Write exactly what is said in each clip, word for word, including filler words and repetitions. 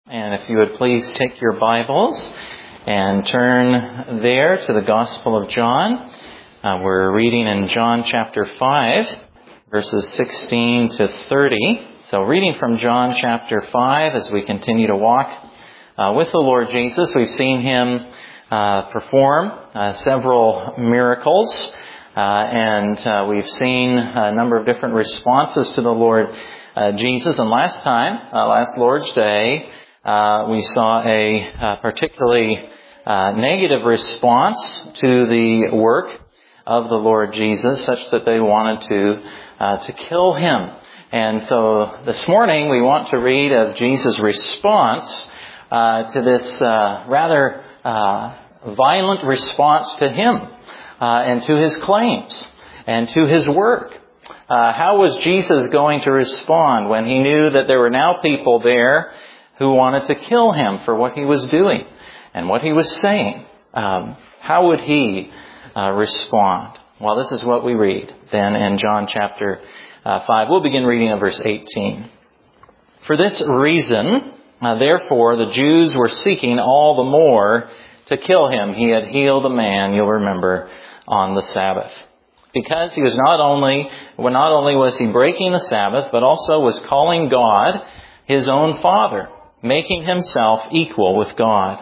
And if you would please take your Bibles and turn there to the Gospel of John. Uh, we're reading in John chapter five, verses sixteen to thirty. So reading from John chapter five as we continue to walk uh, with the Lord Jesus. We've seen Him uh, perform uh, several miracles. Uh, and uh, we've seen a number of different responses to the Lord uh, Jesus. And last time, uh, last Lord's Day, uh, we saw a uh, particularly uh, negative response to the work of the Lord Jesus, such that they wanted to uh, to kill Him. And so this morning we want to read of Jesus' response uh, to this uh, rather uh, violent response to Him. Uh, and to His claims, and to His work. Uh, how was Jesus going to respond when He knew that there were now people there who wanted to kill Him for what He was doing and what He was saying? Um, how would He uh, respond? Well, this is what we read then in John chapter uh, five. We'll begin reading in verse eighteen. For this reason, uh, therefore, the Jews were seeking all the more to kill Him. He had healed a man, you'll remember, on the Sabbath. Because he was not only, well, not only was he breaking the Sabbath, but also was calling God His own Father, making Himself equal with God.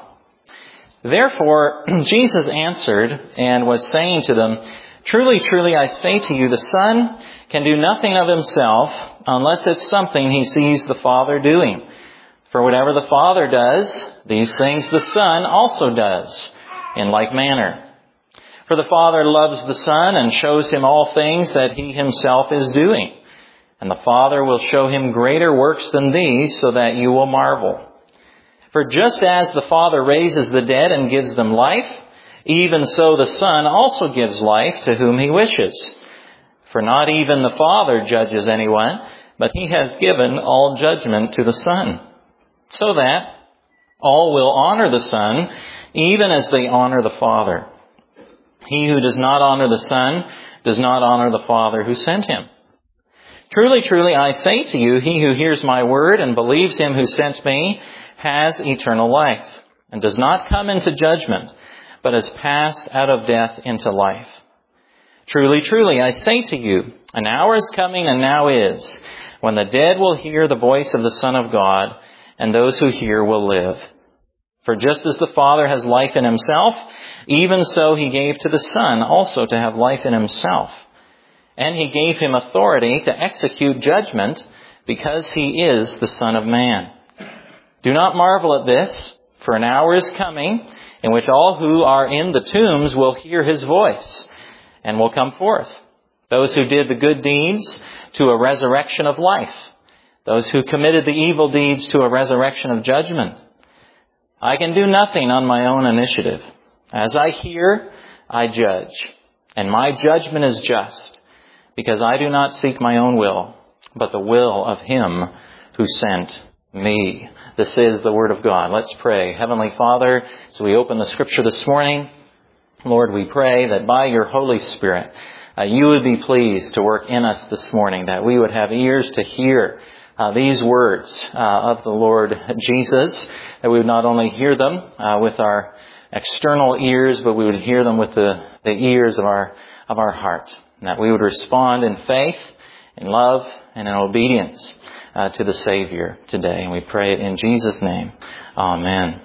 Therefore, Jesus answered and was saying to them, Truly, truly, I say to you, the Son can do nothing of Himself unless it's something He sees the Father doing. For whatever the Father does, these things the Son also does in like manner. For the Father loves the Son and shows Him all things that He Himself is doing. And the Father will show Him greater works than these, so that you will marvel. For just as the Father raises the dead and gives them life, even so the Son also gives life to whom He wishes. For not even the Father judges anyone, but He has given all judgment to the Son, so that all will honor the Son, even as they honor the Father. He who does not honor the Son does not honor the Father who sent Him. Truly, truly, I say to you, he who hears my word and believes Him who sent me has eternal life, and does not come into judgment, but has passed out of death into life. Truly, truly, I say to you, an hour is coming and now is, when the dead will hear the voice of the Son of God, and those who hear will live. For just as the Father has life in Himself, even so He gave to the Son also to have life in Himself. And He gave Him authority to execute judgment, because He is the Son of Man. Do not marvel at this, for an hour is coming in which all who are in the tombs will hear His voice and will come forth. Those who did the good deeds to a resurrection of life. Those who committed the evil deeds to a resurrection of judgment. I can do nothing on my own initiative. As I hear, I judge. And my judgment is just, because I do not seek my own will, but the will of Him who sent me. This is the Word of God. Let's pray. Heavenly Father, as we open the Scripture this morning, Lord, we pray that by Your Holy Spirit, uh, You would be pleased to work in us this morning, that we would have ears to hear Uh, these words uh, of the Lord Jesus, that we would not only hear them uh, with our external ears, but we would hear them with the, the ears of our of our heart, and that we would respond in faith, in love, and in obedience uh, to the Savior today. And we pray it in Jesus' name. Amen.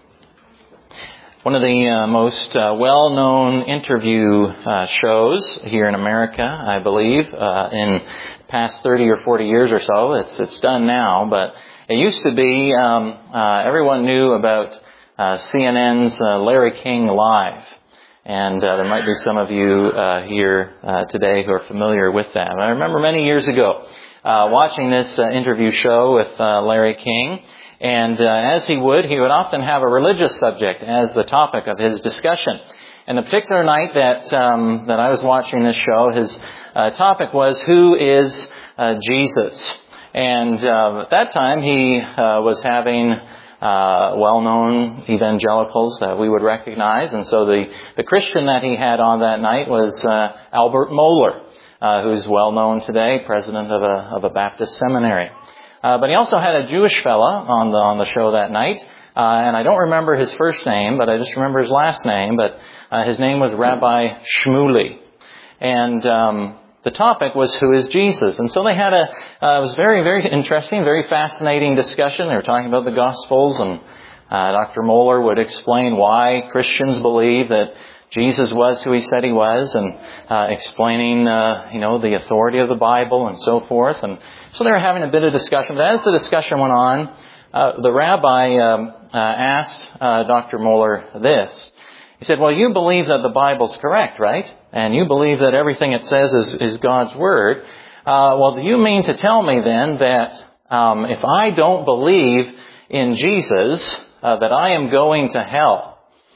One of the uh, most uh, well-known interview uh, shows here in America, I believe, uh, in past thirty or forty years or so. It's it's done now, but it used to be um, uh, everyone knew about uh, C N N's uh, Larry King Live, and uh, there might be some of you uh, here uh, today who are familiar with that. I remember many years ago uh, watching this uh, interview show with uh, Larry King, and uh, as he would, he would often have a religious subject as the topic of his discussion. And the particular night that um, that I was watching this show, his uh, topic was, Who is uh, Jesus? And uh, at that time, he uh, was having uh, well-known evangelicals that we would recognize. And so the, the Christian that he had on that night was uh, Albert Mohler, uh, who's well-known today, president of a, of a Baptist seminary. Uh, but he also had a Jewish fella on the on the show that night, uh, and I don't remember his first name, but I just remember his last name. But uh, his name was Rabbi Shmuley, and um, the topic was, who is Jesus? And so they had a uh, it was very very interesting, very fascinating discussion. They were talking about the Gospels, and uh, Doctor Moeller would explain why Christians believe that Jesus was who he said he was, and uh, explaining, uh, you know, the authority of the Bible and so forth. And so they were having a bit of discussion. But as the discussion went on, uh, the rabbi um, uh, asked uh, Doctor Moeller this. He said, well, you believe that the Bible's correct, right? And you believe that everything it says is, is God's Word. Uh, well, do you mean to tell me then that um, if I don't believe in Jesus, uh, that I am going to hell?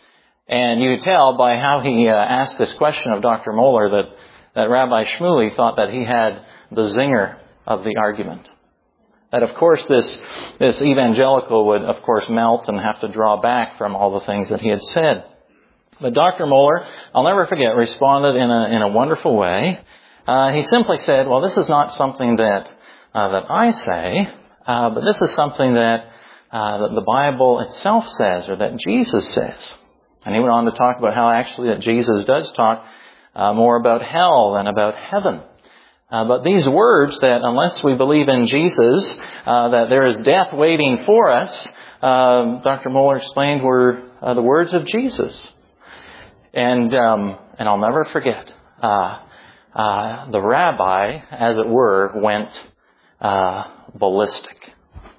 And you could tell by how he uh, asked this question of Doctor Moeller that, that Rabbi Shmuley thought that he had the zinger of the argument. That, of course, this this evangelical would, of course, melt and have to draw back from all the things that he had said. But Doctor Moeller, I'll never forget, responded in a in a wonderful way. Uh, he simply said, well, this is not something that uh, that I say, uh, but this is something that, uh, that the Bible itself says, or that Jesus says. And he went on to talk about how actually that Jesus does talk uh, more about hell than about heaven. Uh, but these words that unless we believe in Jesus, uh, that there is death waiting for us, uh, Doctor Moeller explained were uh, the words of Jesus. And um, and I'll never forget, uh, uh, the rabbi, as it were, went uh, ballistic.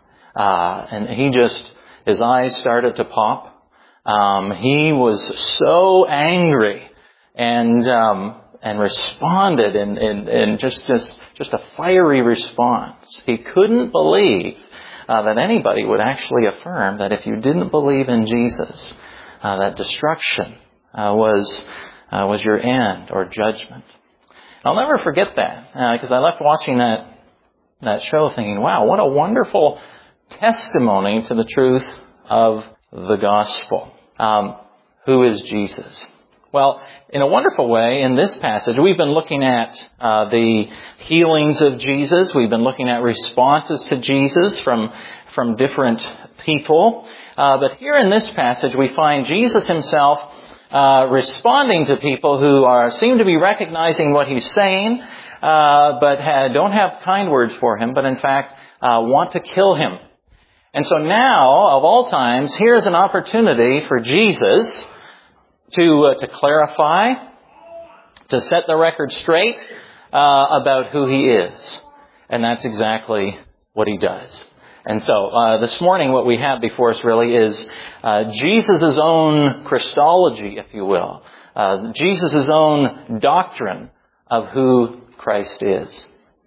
Uh, and he just, his eyes started to pop. Um, he was so angry and um, and responded in, in, in just, just just a fiery response. He couldn't believe uh, that anybody would actually affirm that if you didn't believe in Jesus, uh, that destruction uh, was uh, was your end or judgment. And I'll never forget that because uh, I left watching that that show thinking, wow, what a wonderful testimony to the truth of the gospel. Um, who is Jesus? Well, in a wonderful way, in this passage, we've been looking at uh, the healings of Jesus. We've been looking at responses to Jesus from from different people. Uh, but here in this passage, we find Jesus himself uh, responding to people who are seem to be recognizing what he's saying, uh, but ha- don't have kind words for him, but in fact uh, want to kill him. And so now, of all times, here's an opportunity for Jesus to uh, to clarify, to set the record straight uh, about who he is. And that's exactly what he does. And so uh, this morning what we have before us really is uh, Jesus' own Christology, if you will. Uh, Jesus' own doctrine of who Christ is.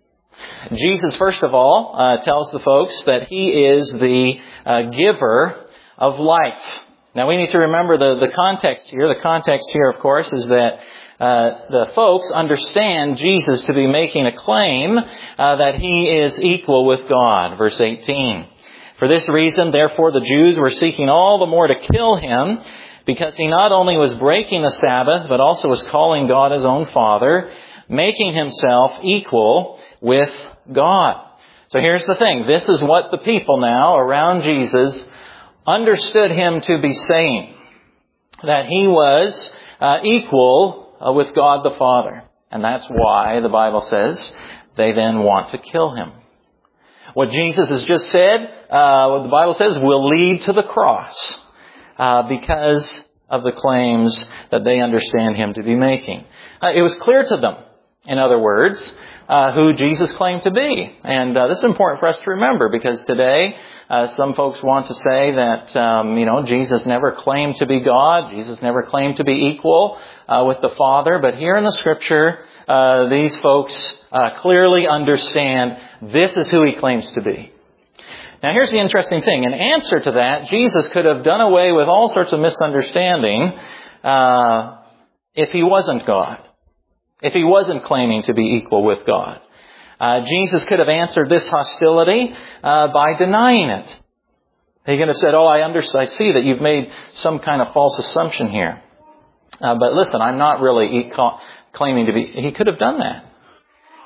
Jesus, first of all, uh, tells the folks that he is the uh, giver of life. Now, we need to remember the, the context here. The context here, of course, is that uh, the folks understand Jesus to be making a claim uh, that he is equal with God. Verse eighteen. For this reason, therefore, the Jews were seeking all the more to kill him, because he not only was breaking the Sabbath, but also was calling God his own Father, making himself equal with God. So here's the thing. This is what the people now around Jesus understood him to be saying. That he was uh, equal uh, with God the Father. And that's why the Bible says they then want to kill him. What Jesus has just said, uh, what the Bible says, will lead to the cross. Uh, because of the claims that they understand him to be making. Uh, it was clear to them, in other words, uh, who Jesus claimed to be. And uh, this is important for us to remember because today uh, some folks want to say that, um, you know, Jesus never claimed to be God. Jesus never claimed to be equal uh, with the Father. But here in the Scripture, uh, these folks uh, clearly understand this is who he claims to be. Now here's the interesting thing. In answer to that, Jesus could have done away with all sorts of misunderstanding uh, if he wasn't God. If he wasn't claiming to be equal with God. Uh, Jesus could have answered this hostility uh, by denying it. He could have said, oh, I understand. I see that you've made some kind of false assumption here. Uh, but listen, I'm not really e- claiming to be... He could have done that.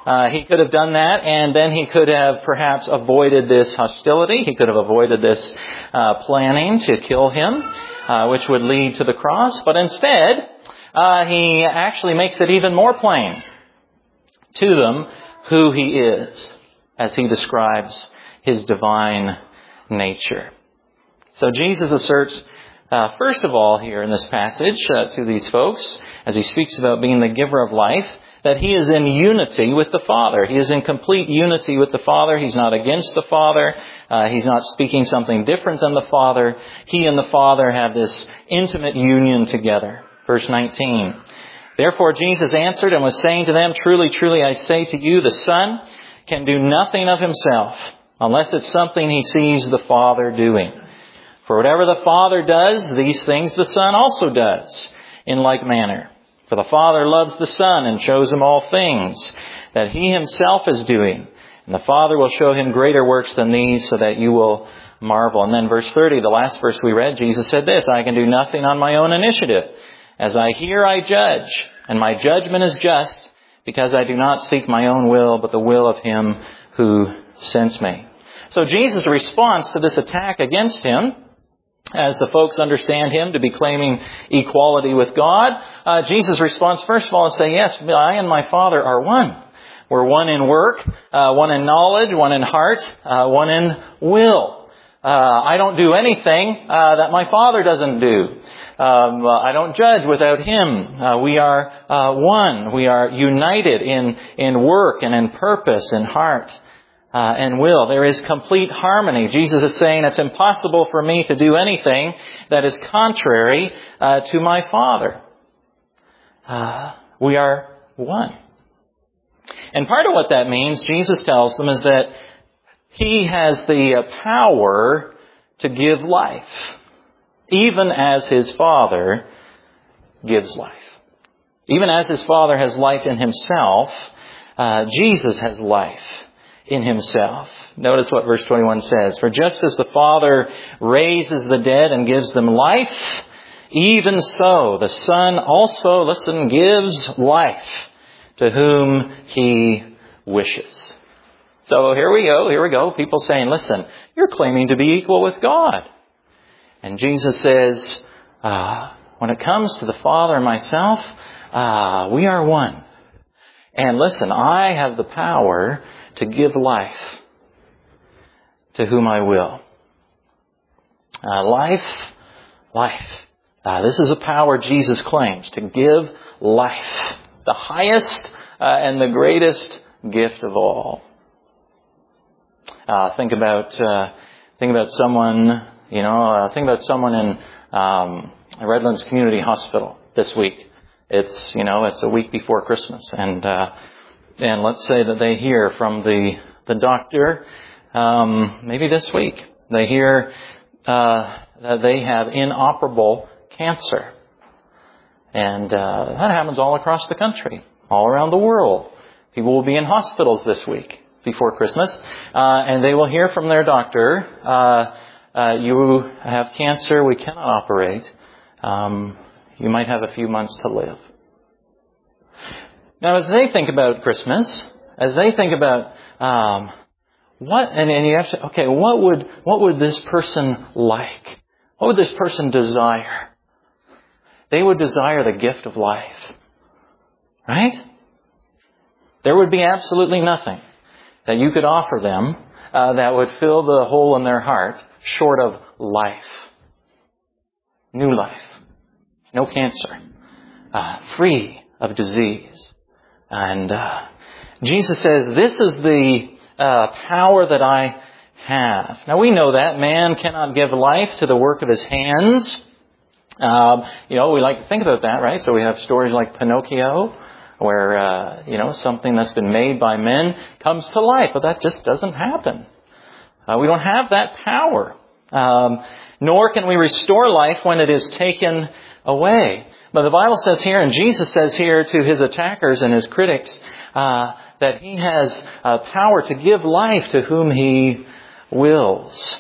Uh, he could have done that, and then he could have perhaps avoided this hostility. He could have avoided this uh, planning to kill him, uh, which would lead to the cross. But instead, uh, he actually makes it even more plain to them who he is, as he describes his divine nature. So Jesus asserts, uh, first of all here in this passage uh, to these folks, as he speaks about being the giver of life, that he is in unity with the Father. He is in complete unity with the Father. He's not against the Father. Uh, he's not speaking something different than the Father. He and the Father have this intimate union together. Verse nineteen. Therefore Jesus answered and was saying to them, Truly, truly, I say to you, the Son can do nothing of himself, unless it's something he sees the Father doing. For whatever the Father does, these things the Son also does, in like manner. For the Father loves the Son and shows him all things that he himself is doing. And the Father will show him greater works than these, so that you will marvel. And then verse thirty, the last verse we read, Jesus said this, I can do nothing on my own initiative. As I hear, I judge, and my judgment is just, because I do not seek my own will, but the will of him who sent me. So Jesus' response to this attack against him, as the folks understand him to be claiming equality with God, uh, Jesus' response, first of all, is say, yes, I and my Father are one. We're one in work, uh, one in knowledge, one in heart, uh, one in will. Uh, I don't do anything uh, that my Father doesn't do. Um, uh, I don't judge without him. Uh, we are uh, one. We are united in, in work and in purpose, in heart. Uh, and will. There is complete harmony. Jesus is saying it's impossible for me to do anything that is contrary uh, to my Father. Uh, we are one. And part of what that means, Jesus tells them, is that he has the uh, power to give life, even as his Father gives life. Even as his Father has life in himself, uh, Jesus has life in himself. Notice what verse twenty-one says. For just as the Father raises the dead and gives them life, even so the Son also, listen, gives life to whom he wishes. So here we go, here we go. People saying, listen, you're claiming to be equal with God. And Jesus says, uh, when it comes to the Father and myself, uh, we are one. And listen, I have the power to give life to whom I will. Uh, life, life. Uh, this is a power Jesus claims, to give life. The highest uh, and the greatest gift of all. Uh, think about, uh, think about someone, you know, uh, think about someone in um, Redlands Community Hospital this week. It's, you know, it's a week before Christmas, and uh, And let's say that they hear from the, the doctor, um, maybe this week, they hear uh, that they have inoperable cancer. And uh, that happens all across the country, all around the world. People will be in hospitals this week before Christmas, uh, and they will hear from their doctor, uh, uh, you have cancer, we cannot operate. Um, you might have a few months to live. Now, as they think about Christmas, as they think about um, what, and, and you have to, okay, what would what would this person like? What would this person desire? They would desire the gift of life, right? There would be absolutely nothing that you could offer them uh, that would fill the hole in their heart, short of life, new life, no cancer, uh, free of disease. And uh, Jesus says, this is the uh, power that I have. Now we know that man cannot give life to the work of his hands. Um, you know, we like to think about that, right? So we have stories like Pinocchio, where, uh, you know, something that's been made by men comes to life. But that just doesn't happen. Uh, we don't have that power. Um, nor can we restore life when it is taken away. But the Bible says here, and Jesus says here to his attackers and his critics, uh, that he has uh, power to give life to whom he wills.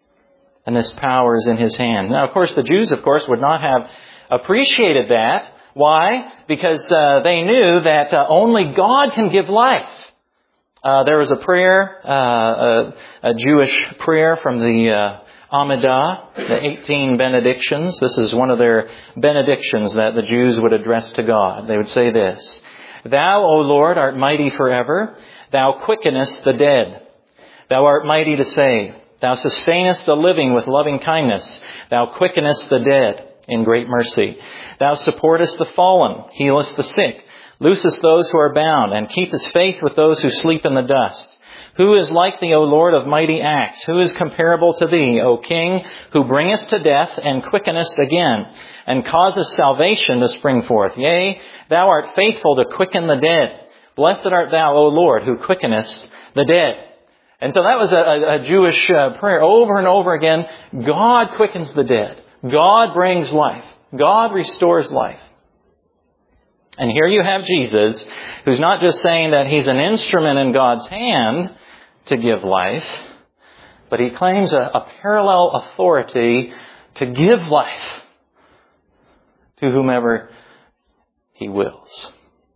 And this power is in his hand. Now, of course, the Jews, of course, would not have appreciated that Why? Because uh, they knew that uh, only God can give life. Uh, there was a prayer, uh, a, a Jewish prayer from the uh, Amidah, the eighteen benedictions. This is one of their benedictions that the Jews would address to God. They would say this: Thou, O Lord, art mighty forever. Thou quickenest the dead. Thou art mighty to save. Thou sustainest the living with loving kindness. Thou quickenest the dead in great mercy. Thou supportest the fallen, healest the sick, loosest those who are bound, and keepest faith with those who sleep in the dust. Who is like thee, O Lord, of mighty acts? Who is comparable to thee, O King, who bringest to death and quickenest again, and causest salvation to spring forth? Yea, thou art faithful to quicken the dead. Blessed art thou, O Lord, who quickenest the dead. And so that was a, a, a Jewish uh, prayer over and over again. God quickens the dead. God brings life. God restores life. And here you have Jesus, who's not just saying that he's an instrument in God's hand to give life, but he claims a, a parallel authority to give life to whomever he wills.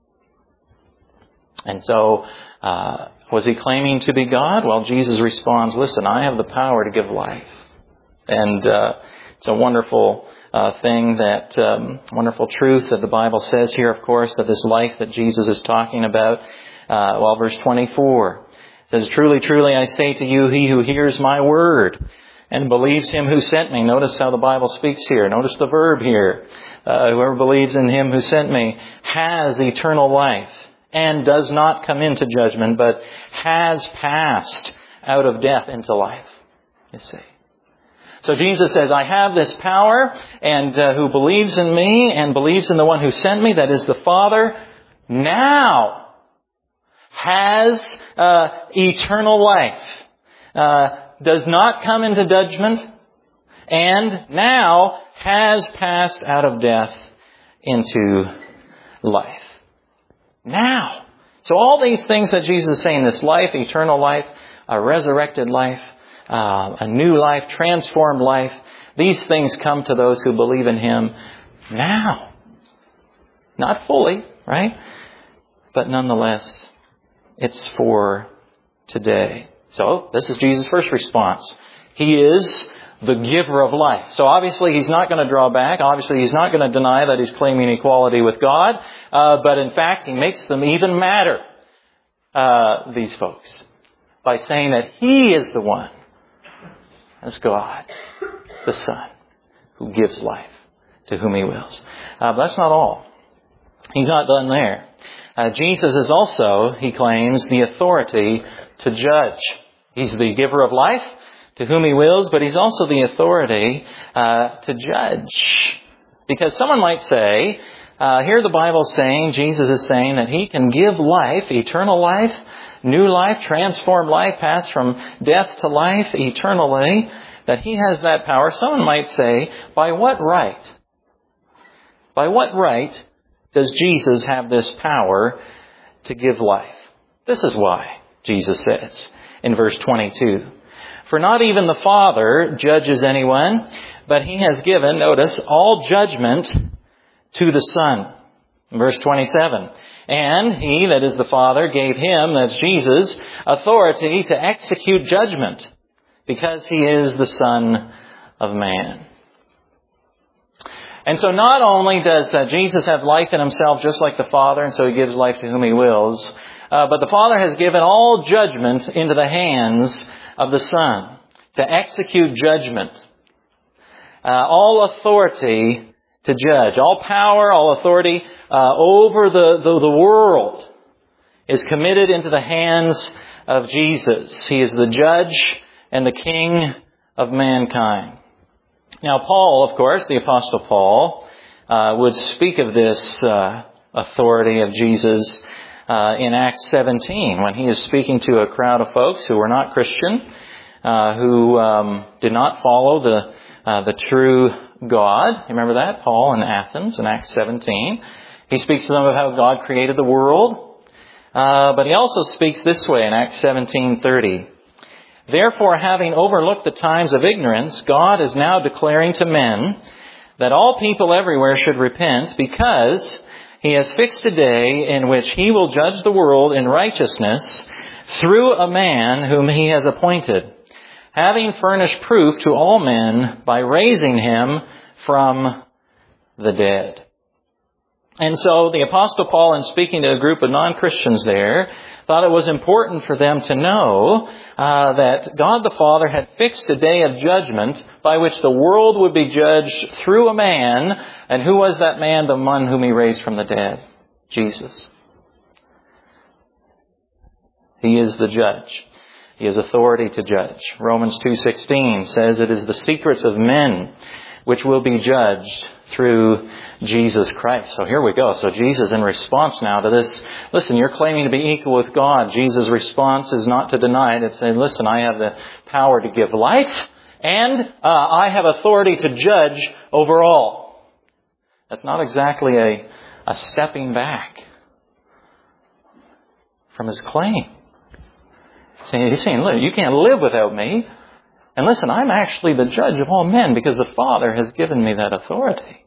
And so, uh, was he claiming to be God? Well, Jesus responds, listen, I have the power to give life. And uh, it's a wonderful uh, thing, that um, wonderful truth that the Bible says here, of course, that this life that Jesus is talking about. Uh, well, verse twenty-four says, Truly, truly, I say to you, he who hears my word and believes him who sent me. Notice how the Bible speaks here. Notice the verb here. Uh, whoever believes in him who sent me has eternal life, and does not come into judgment, but has passed out of death into life. You see. So Jesus says, I have this power, and uh, who believes in me and believes in the one who sent me, that is the Father, now has uh, eternal life, uh, does not come into judgment, and now has passed out of death into life. Now. So all these things that Jesus is saying, this life, eternal life, a resurrected life, uh, a new life, transformed life, these things come to those who believe in him now. Not fully, right? But nonetheless, it's for today. So this is Jesus' first response. He is the giver of life. So obviously he's not going to draw back. Obviously he's not going to deny that he's claiming equality with God. Uh, but in fact, he makes them even madder, uh, these folks, by saying that he is the one, as God, the Son, who gives life to whom he wills. Uh, but that's not all. He's not done there. Uh, Jesus is also, he claims, the authority to judge. He's the giver of life to whom he wills, but he's also the authority uh, to judge. Because someone might say, uh, here the Bible's saying, Jesus is saying that he can give life, eternal life, new life, transformed life, passed from death to life eternally, that he has that power. Someone might say, by what right? By what right does Jesus have this power to give life? This is why, Jesus says in verse twenty-two. For not even the Father judges anyone, but he has given, notice, all judgment to the Son. Verse twenty-seven. And he, that is the Father, gave him, that's Jesus, authority to execute judgment, because he is the Son of Man. And so not only does uh, Jesus have life in himself just like the Father, and so he gives life to whom he wills, uh, but the Father has given all judgment into the hands of the Son to execute judgment. Uh, all authority to judge. All power, all authority uh, over the, the, the world is committed into the hands of Jesus. He is the judge and the king of mankind. Now Paul, of course, the Apostle Paul, uh, would speak of this uh, authority of Jesus uh, in Acts seventeen, when he is speaking to a crowd of folks who were not Christian, uh, who um, did not follow the uh, the true God. Remember that? Paul in Athens in Acts seventeen. He speaks to them of how God created the world. Uh, but he also speaks this way in Acts seventeen thirty. Therefore, having overlooked the times of ignorance, God is now declaring to men that all people everywhere should repent, because He has fixed a day in which He will judge the world in righteousness through a man whom He has appointed, having furnished proof to all men by raising Him from the dead. And so the Apostle Paul, in speaking to a group of non-Christians there, thought it was important for them to know uh, that God the Father had fixed a day of judgment by which the world would be judged through a man. And who was that man? The one whom He raised from the dead, Jesus. He is the judge. He has authority to judge. Romans two sixteen says it is the secrets of men which will be judged through Jesus Christ. So here we go. So Jesus, in response now to this, listen, you're claiming to be equal with God. Jesus' response is not to deny it. It's saying, listen, I have the power to give life, and uh, I have authority to judge over all. That's not exactly a, a stepping back from His claim. He's saying, look, you can't live without me. And listen, I'm actually the judge of all men because the Father has given me that authority.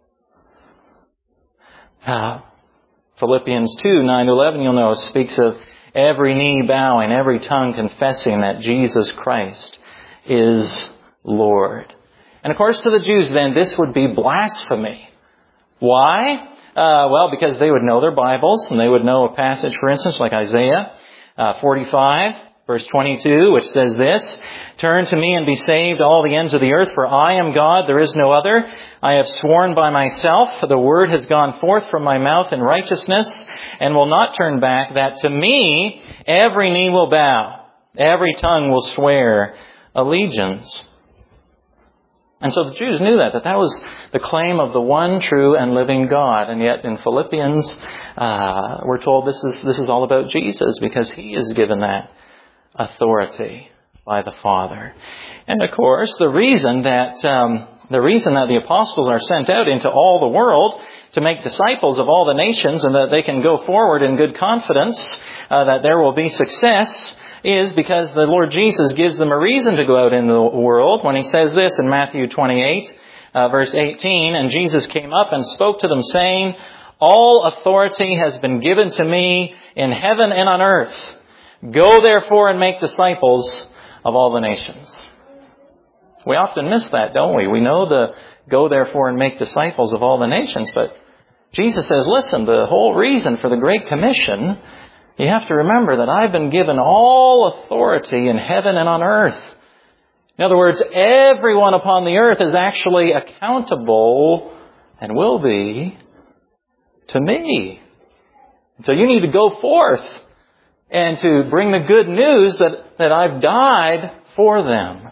Uh, Philippians two, nine to eleven, you'll know, speaks of every knee bowing, every tongue confessing that Jesus Christ is Lord. And of course to the Jews then, this would be blasphemy. Why? Uh, well, because they would know their Bibles, and they would know a passage, for instance, like Isaiah uh, forty-five, verse twenty-two, which says this, "Turn to me and be saved, all the ends of the earth, for I am God, there is no other. I have sworn by myself, the word has gone forth from my mouth in righteousness, and will not turn back, that to me every knee will bow, every tongue will swear allegiance." And so the Jews knew that, that that was the claim of the one true and living God. And yet in Philippians, uh, we're told this is, this is all about Jesus, because He is given that authority by the Father. And of course, the reason that um, the reason that the apostles are sent out into all the world to make disciples of all the nations, and that they can go forward in good confidence uh, that there will be success, is because the Lord Jesus gives them a reason to go out in the world when He says this in Matthew twenty-eight, uh, verse eighteen, "And Jesus came up and spoke to them, saying, All authority has been given to me in heaven and on earth. Go therefore and make disciples of all the nations." We often miss that, don't we? We know the go therefore and make disciples of all the nations, but Jesus says, listen, the whole reason for the Great Commission, you have to remember that I've been given all authority in heaven and on earth. In other words, everyone upon the earth is actually accountable, and will be, to me. So you need to go forth and to bring the good news that, that I've died for them.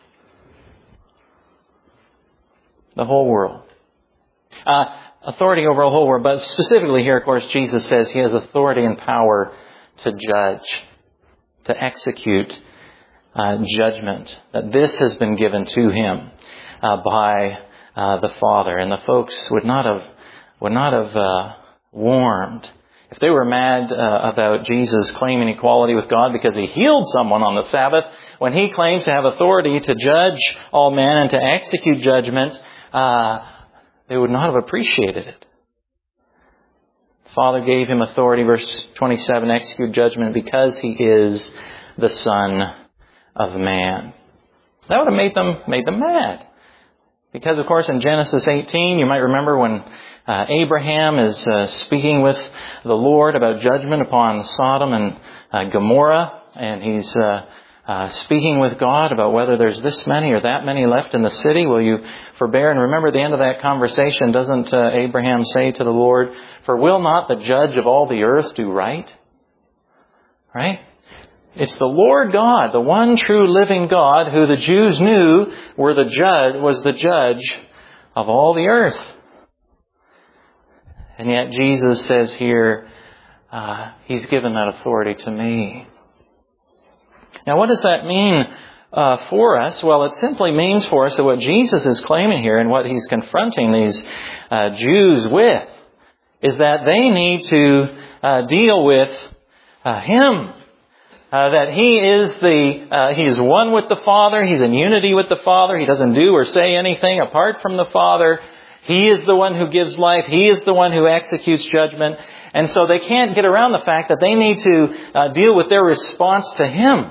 The whole world. Uh, authority over the whole world. But specifically here, of course, Jesus says He has authority and power to judge, to execute uh, judgment. That this has been given to Him uh, by uh, the Father. And the folks would not have, would not have uh, warmed. If they were mad uh, about Jesus claiming equality with God because He healed someone on the Sabbath, when He claims to have authority to judge all men and to execute judgment, uh, they would not have appreciated it. The Father gave Him authority, verse twenty-seven, execute judgment because He is the Son of Man. That would have made them, made them mad. Because, of course, in Genesis eighteen, you might remember when uh, Abraham is uh, speaking with the Lord about judgment upon Sodom and uh, Gomorrah, and he's uh, uh, speaking with God about whether there's this many or that many left in the city. Will you forbear? And remember, at the end of that conversation, doesn't uh, Abraham say to the Lord, "For will not the judge of all the earth do right?" Right? It's the Lord God, the one true living God, who the Jews knew were the judge, was the judge of all the earth. And yet Jesus says here, uh, He's given that authority to me. Now what does that mean uh, for us? Well, it simply means for us that what Jesus is claiming here and what He's confronting these uh, Jews with is that they need to uh, deal with uh, Him. Uh, that He is the, uh, He is one with the Father. He's in unity with the Father. He doesn't do or say anything apart from the Father. He is the one who gives life. He is the one who executes judgment. And so they can't get around the fact that they need to uh, deal with their response to Him.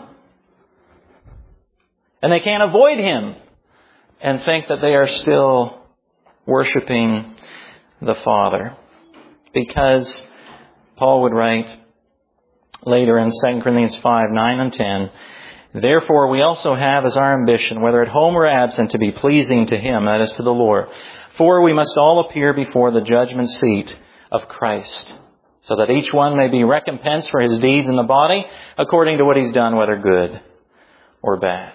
And they can't avoid Him and think that they are still worshiping the Father. Because Paul would write later in Second Corinthians five, nine and ten, therefore we also have as our ambition, whether at home or absent, to be pleasing to Him, that is to the Lord. For we must all appear before the judgment seat of Christ, so that each one may be recompensed for his deeds in the body, according to what he's done, whether good or bad.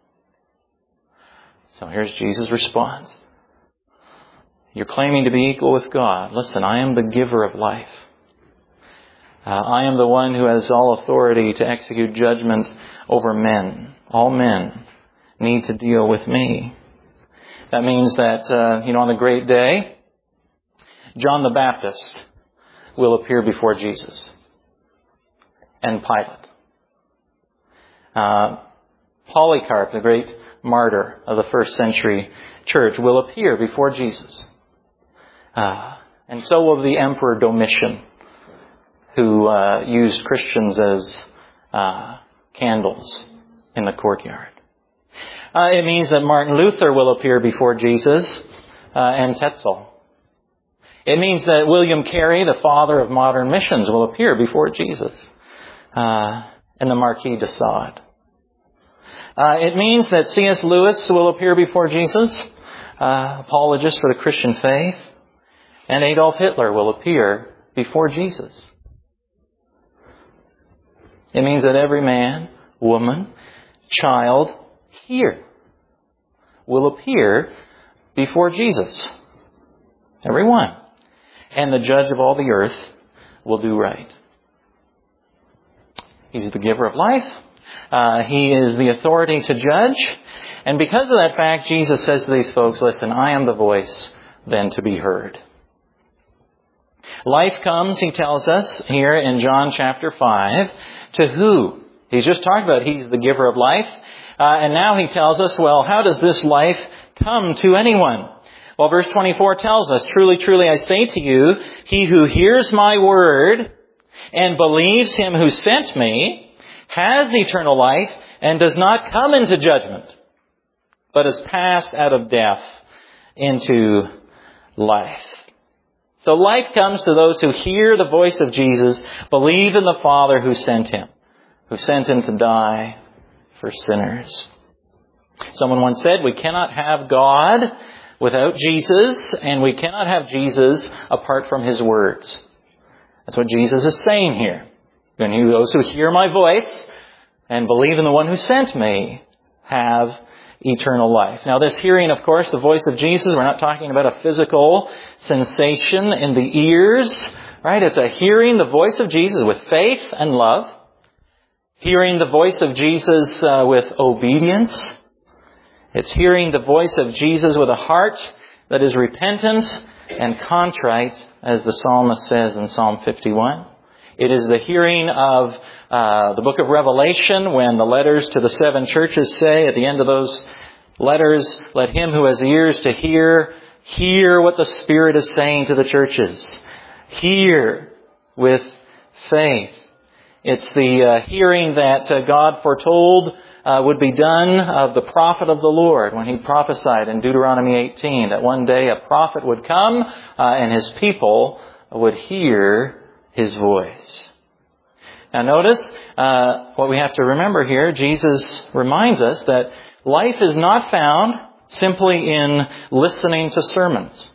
So here's Jesus' response. You're claiming to be equal with God. Listen, I am the giver of life. Uh, I am the one who has all authority to execute judgment over men. All men need to deal with me. That means that, uh, you know, on the great day, John the Baptist will appear before Jesus and Pilate. Uh, Polycarp, the great martyr of the first century church, will appear before Jesus. Uh, and so will the Emperor Domitian, who uh, used Christians as uh, candles in the courtyard. Uh, it means that Martin Luther will appear before Jesus uh, and Tetzel. It means that William Carey, the father of modern missions, will appear before Jesus uh, and the Marquis de Sade. Uh, it means that C S Lewis will appear before Jesus, uh, apologist for the Christian faith, and Adolf Hitler will appear before Jesus. It means that every man, woman, child here will appear before Jesus. Everyone. And the judge of all the earth will do right. He's the giver of life. Uh, he is the authority to judge. And because of that fact, Jesus says to these folks, listen, I am the voice then to be heard. Life comes, he tells us here in John chapter five, to who? He's just talked about he's the giver of life. Uh, and now he tells us, well, how does this life come to anyone? Well, verse twenty-four tells us, truly, truly, I say to you, he who hears my word and believes him who sent me has eternal life and does not come into judgment, but is passed out of death into life. So life comes to those who hear the voice of Jesus, believe in the Father who sent him, who sent him to die for sinners. Someone once said, we cannot have God without Jesus, and we cannot have Jesus apart from his words. That's what Jesus is saying here. And those who hear my voice and believe in the one who sent me have eternal life. Now this hearing, of course, the voice of Jesus, we're not talking about a physical sensation in the ears, right? It's a hearing the voice of Jesus with faith and love. Hearing the voice of Jesus uh, with obedience. It's hearing the voice of Jesus with a heart that is repentant and contrite, as the psalmist says in Psalm fifty-one. It is the hearing of uh, the book of Revelation when the letters to the seven churches say at the end of those letters, let him who has ears to hear, hear what the Spirit is saying to the churches. Hear with faith. It's the uh, hearing that uh, God foretold uh, would be done of the prophet of the Lord when he prophesied in Deuteronomy eighteen that one day a prophet would come uh, and his people would hear his voice. Now notice uh, what we have to remember here. Jesus reminds us that life is not found simply in listening to sermons.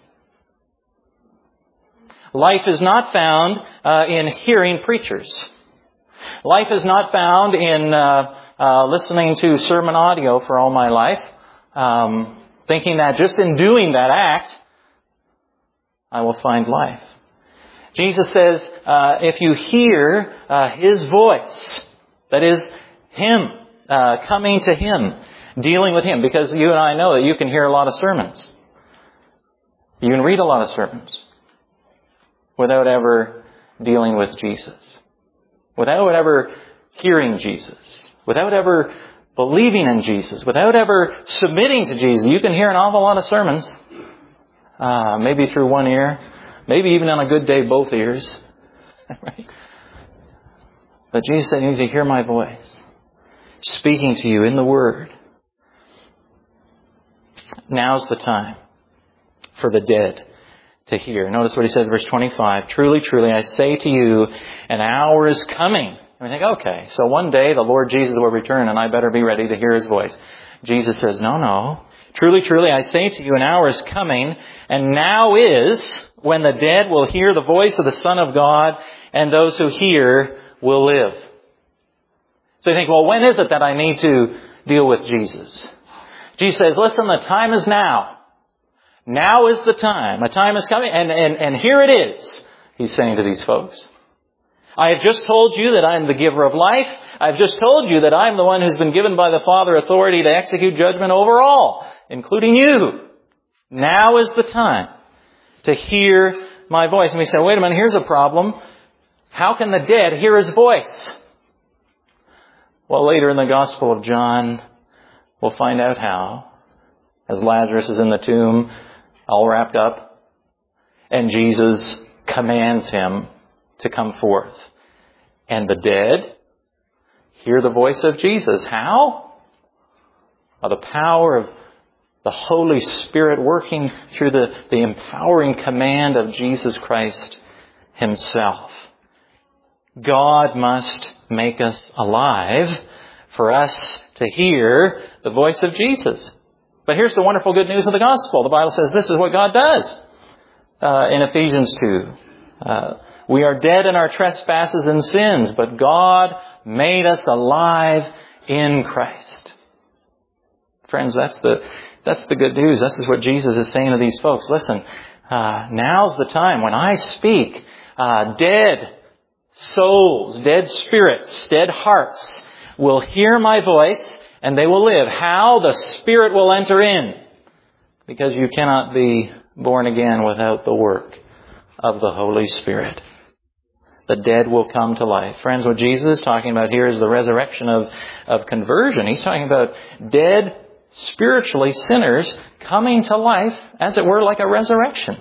Life is not found uh, in hearing preachers. Life is not found in uh, uh, listening to sermon audio for all my life, um, thinking that just in doing that act, I will find life. Jesus says, uh, if you hear uh, his voice, that is him, uh, coming to him, dealing with him, because you and I know that you can hear a lot of sermons. You can read a lot of sermons without ever dealing with Jesus. Without ever hearing Jesus. Without ever believing in Jesus. Without ever submitting to Jesus. You can hear an awful lot of sermons Uh, maybe through one ear. Maybe even on a good day, both ears. Right? But Jesus said, you need to hear my voice, speaking to you in the Word. Now's the time for the dead to hear. Notice what he says, verse twenty-five. Truly, truly, I say to you, an hour is coming. And we think, okay, so one day the Lord Jesus will return and I better be ready to hear His voice. Jesus says, no, no. Truly, truly, I say to you, an hour is coming, and now is when the dead will hear the voice of the Son of God, and those who hear will live. So you think, well, when is it that I need to deal with Jesus? Jesus says, listen, the time is now. Now is the time. A time is coming, and, and, and here it is, He's saying to these folks. I have just told you that I am the giver of life. I've just told you that I am the one who's been given by the Father authority to execute judgment over all, including you. Now is the time to hear my voice. And we say, wait a minute, here's a problem. How can the dead hear His voice? Well, later in the Gospel of John, we'll find out how. As Lazarus is in the tomb, all wrapped up, and Jesus commands him to come forth. And the dead hear the voice of Jesus. How? By the power of the Holy Spirit working through the, the empowering command of Jesus Christ Himself. God must make us alive for us to hear the voice of Jesus. But here's the wonderful good news of the gospel. The Bible says this is what God does uh, in Ephesians two. Uh, we are dead in our trespasses and sins, but God made us alive in Christ. Friends, that's the that's the good news. This is what Jesus is saying to these folks. Listen, uh, now's the time when I speak. Uh, dead souls, dead spirits, dead hearts will hear my voice and they will live. How? The Spirit will enter in. Because you cannot be born again without the work of the Holy Spirit. The dead will come to life. Friends, what Jesus is talking about here is the resurrection of, of conversion. He's talking about dead, spiritually sinners coming to life, as it were, like a resurrection,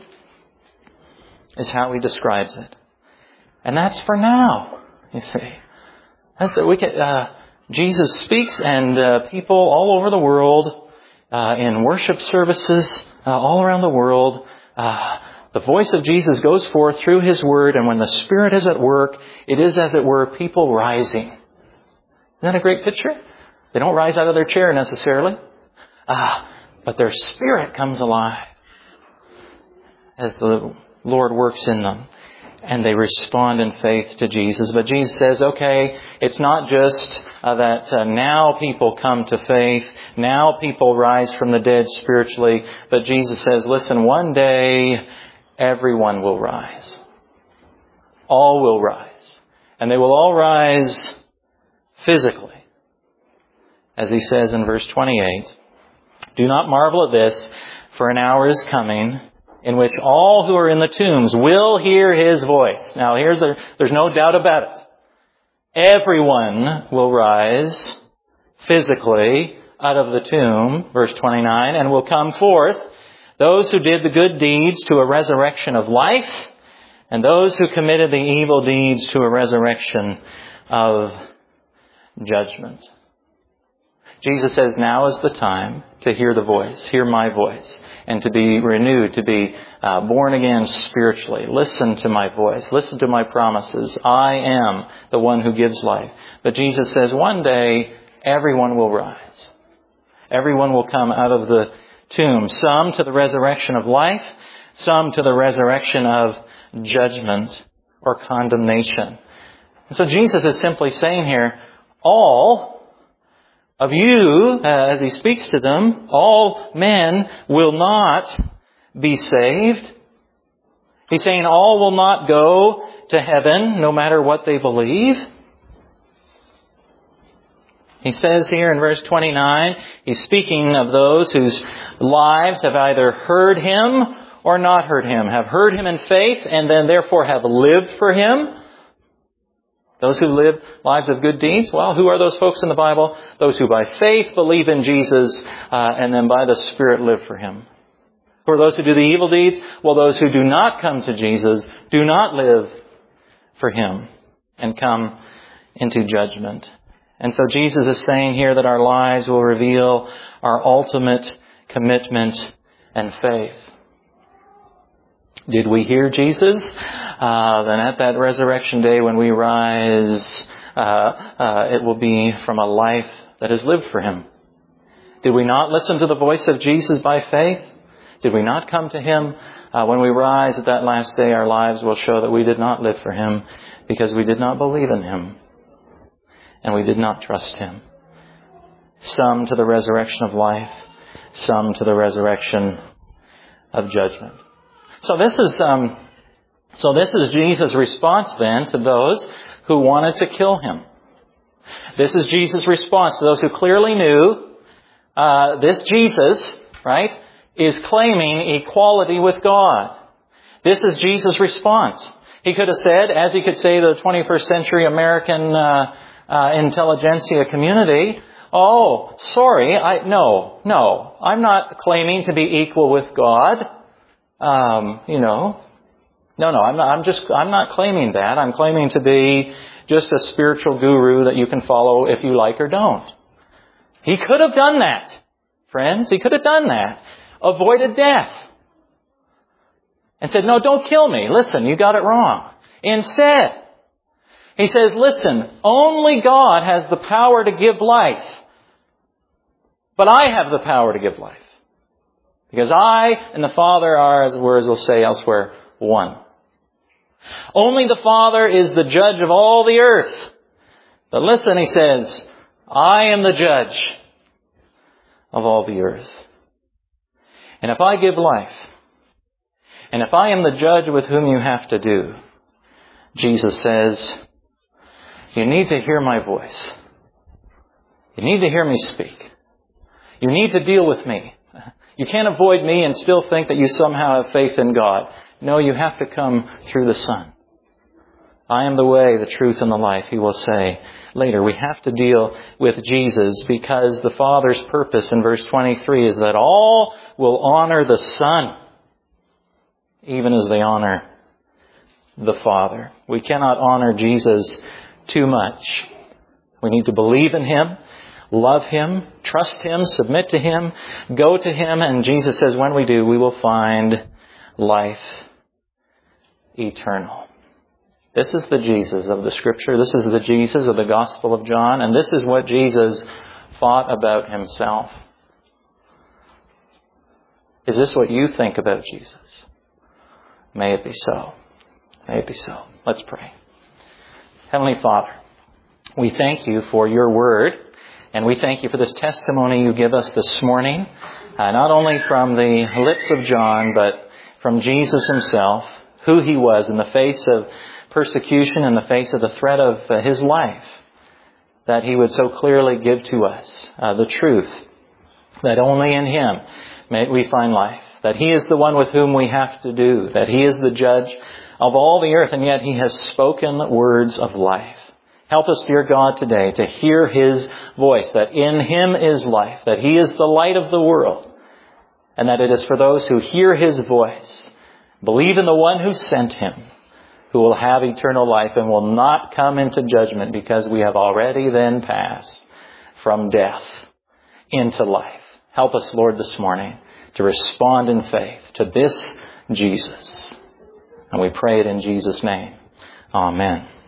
is how He describes it. And that's for now, you see. That's it. We can, uh, Jesus speaks, and uh, people all over the world, uh, in worship services, uh, all around the world, uh, the voice of Jesus goes forth through His Word, and when the Spirit is at work, it is, as it were, people rising. Isn't that a great picture? They don't rise out of their chair necessarily, uh, but their spirit comes alive as the Lord works in them. And they respond in faith to Jesus. But Jesus says, okay, it's not just uh, that uh, now people come to faith, now people rise from the dead spiritually, but Jesus says, listen, one day everyone will rise. All will rise. And they will all rise physically. As He says in verse twenty-eight, do not marvel at this, for an hour is coming in which all who are in the tombs will hear His voice. Now here's the, there's no doubt about it. Everyone will rise physically out of the tomb, verse twenty-nine, and will come forth, those who did the good deeds to a resurrection of life, and those who committed the evil deeds to a resurrection of judgment. Jesus says, now is the time to hear the voice, hear my voice, and to be renewed, to be uh, born again spiritually. Listen to my voice. Listen to my promises. I am the one who gives life. But Jesus says one day everyone will rise. Everyone will come out of the tomb. Some to the resurrection of life. Some to the resurrection of judgment or condemnation. And so Jesus is simply saying here, all of you, uh, as He speaks to them, all men will not be saved. He's saying all will not go to heaven, no matter what they believe. He says here in verse twenty-nine, He's speaking of those whose lives have either heard Him or not heard Him, have heard Him in faith and then therefore have lived for Him. Those who live lives of good deeds, well, who are those folks in the Bible? Those who by faith believe in Jesus uh, and then by the Spirit live for Him. Who are those who do the evil deeds? Well, those who do not come to Jesus do not live for Him and come into judgment. And so Jesus is saying here that our lives will reveal our ultimate commitment and faith. Did we hear Jesus? Uh, then at that resurrection day when we rise, uh, uh, it will be from a life that is lived for Him. Did we not listen to the voice of Jesus by faith? Did we not come to Him? Uh, when we rise at that last day, our lives will show that we did not live for Him because we did not believe in Him and we did not trust Him. Some to the resurrection of life, some to the resurrection of judgment. So this is um, so this is Jesus' response then to those who wanted to kill Him. This is Jesus' response to those who clearly knew uh, this Jesus, right, is claiming equality with God. This is Jesus' response. He could have said, as he could say to the twenty-first century American uh, uh, intelligentsia community, oh, sorry, I no, no, I'm not claiming to be equal with God. Um, you know, no, no, I'm not, I'm just, I'm not claiming that. I'm claiming to be just a spiritual guru that you can follow if you like or don't. He could have done that, friends. He could have done that. Avoided death. And said, no, don't kill me. Listen, you got it wrong. Instead, he says, listen, only God has the power to give life. But I have the power to give life. Because I and the Father are, as the words will say elsewhere, one. Only the Father is the judge of all the earth. But listen, he says, I am the judge of all the earth. And if I give life, and if I am the judge with whom you have to do, Jesus says, you need to hear my voice. You need to hear me speak. You need to deal with me. You can't avoid me and still think that you somehow have faith in God. No, you have to come through the Son. I am the way, the truth, and the life, he will say later. We have to deal with Jesus because the Father's purpose in verse twenty-three is that all will honor the Son, even as they honor the Father. We cannot honor Jesus too much. We need to believe in Him, love Him, trust Him, submit to Him, go to Him, and Jesus says when we do, we will find life eternal. This is the Jesus of the Scripture. This is the Jesus of the Gospel of John. And this is what Jesus thought about Himself. Is this what you think about Jesus? May it be so. May it be so. Let's pray. Heavenly Father, we thank you for your word. And we thank you for this testimony you give us this morning. Uh, not only from the lips of John, but from Jesus Himself, who He was in the face of persecution, in the face of the threat of uh, His life, that He would so clearly give to us uh, the truth that only in Him may we find life, that He is the one with whom we have to do, that He is the judge of all the earth, and yet He has spoken words of life. Help us, dear God, today to hear His voice, that in Him is life, that He is the light of the world, and that it is for those who hear His voice, believe in the one who sent Him, who will have eternal life and will not come into judgment because we have already then passed from death into life. Help us, Lord, this morning to respond in faith to this Jesus. And we pray it in Jesus' name. Amen.